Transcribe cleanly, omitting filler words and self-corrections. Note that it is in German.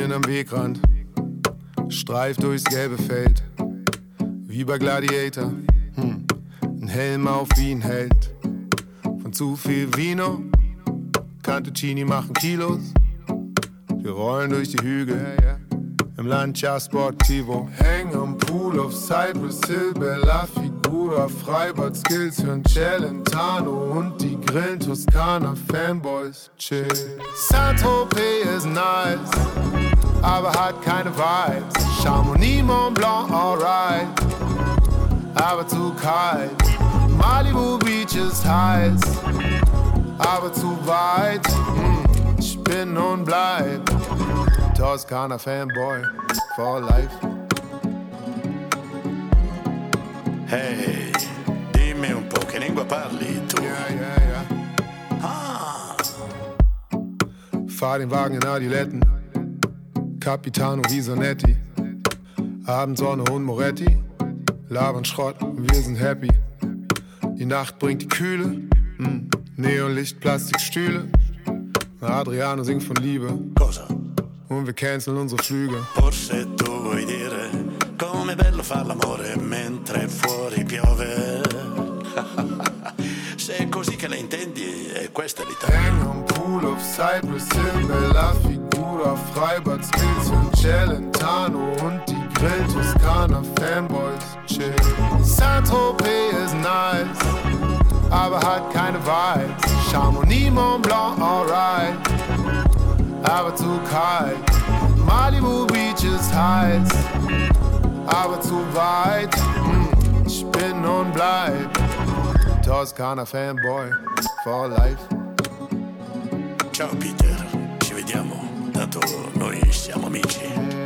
bin am Wegrand, streif durchs gelbe Feld, wie bei Gladiator, ein Helm auf wie ein Held. Von zu viel Vino, Cantuccini machen Kilos, wir rollen durch die Hügel, im Lancia Sportivo. Häng am Pool auf Cypress Hill, Bella Figura, Freibad Skills, hören Celentano und die grillen Toskana, Fanboys chill. Saint-Tropez ist nice, aber hat keine Vibes. Chamonix, Mont Blanc, alright, aber zu kalt. Malibu Beach ist heiß, aber zu weit. Ich bin und bleib Toskana Fanboy for life. Hey, dimmi un po' che lingua parli tu? Ja. Ah. Fahr den Wagen in Adiletten, Capitano wie Sonetti. Abendsonne und Moretti, labern Schrott, wir sind happy. Die Nacht bringt die Kühle, Neonlicht, Plastikstühle. Adriano singt von Liebe. Cosa? Und wir canceln unsere Flüge. Forse tu vuoi dire com'è bello far l'amore mentre fuori piove. Se è così che la intendi, è questa l'Italia. Hang am Pool auf Cypress Hill, Bella Figura, Freibad Skills und Celentano und die Grill Toskana, Fanboys chill. Saint-Tropez ist nice, aber hat keine Vibes. Chamonix, Mont Blanc, alright, aber zu kalt. Malibu Beach ist heiß, aber zu weit. Ich bin und bleib Toskana Fanboy for life. Ciao Peter, ci vediamo, tanto noi siamo amici.